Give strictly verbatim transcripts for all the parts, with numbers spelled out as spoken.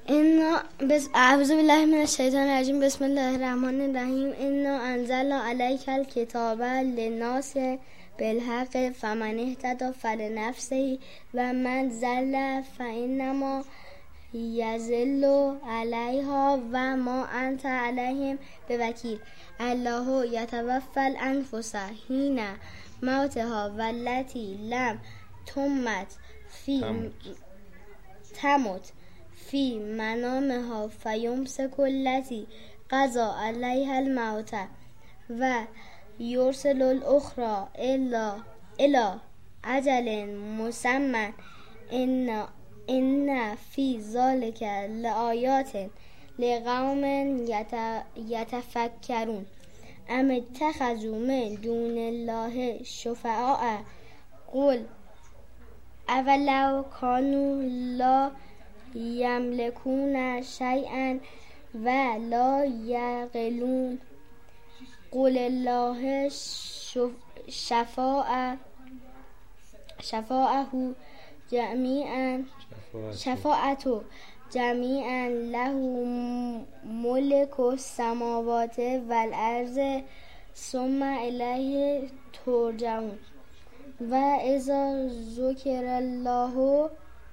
انا بس اعوذ بالله من الشیطان الرجیم. بسم الله الرحمن الرحیم. انا انزلنا علیک الکتاب للناس بالحق فمن اهتدی فلنفسه و من ضل فانما یضل علیها و ما انت علیهم بوکیل. الله یتوفی الانفس حین موتها والتی لم تمت فی تمت فی منامها فیمسک التی قضی علیها الموت و یرسل الاخرى الا الی اجل مسمى ان ان فی ذلک لآیات لقوم یتفکرون. ام اتخذوا من دون الله شفعاء قل اولو کانوا لا یملکون شیئا و لا یعقلون. قل الله شفاء شفاعه جمیعا شفاعته جمیعا له ملک السماوات والارض ثم الیه ترجعون. و اذا ذکر الله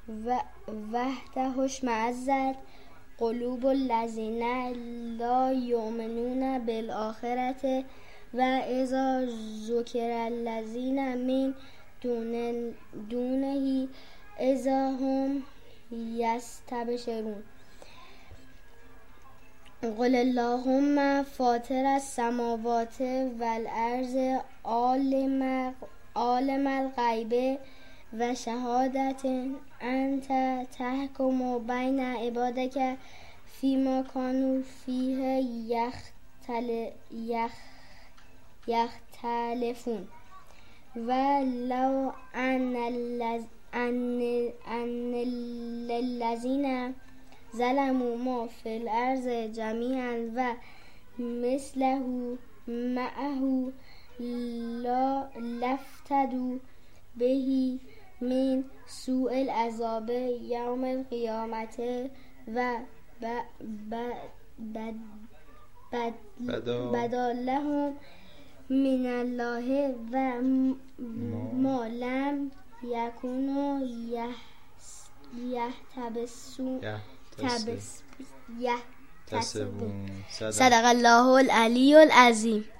وحده اشمئزت قلوب الذین لا یؤمنون بالآخرة و اذا ذکر الذین من دون دونه اذا هم یستبشرون. قل اللهم فاطر السماوات والارض عالم عالم الغیب و شهادت انت تحکم بین عبادک فیما کانوا فیه یختلفون. و لو ان ان للذین ظلموا ما فی الارض جمیعا و مثله معه لا لفتدوا به من سوء العذاب یوم القیامت و بدا لهم من الله و ما لم یکونوا یحتسبون. صدق الله العلی العظیم.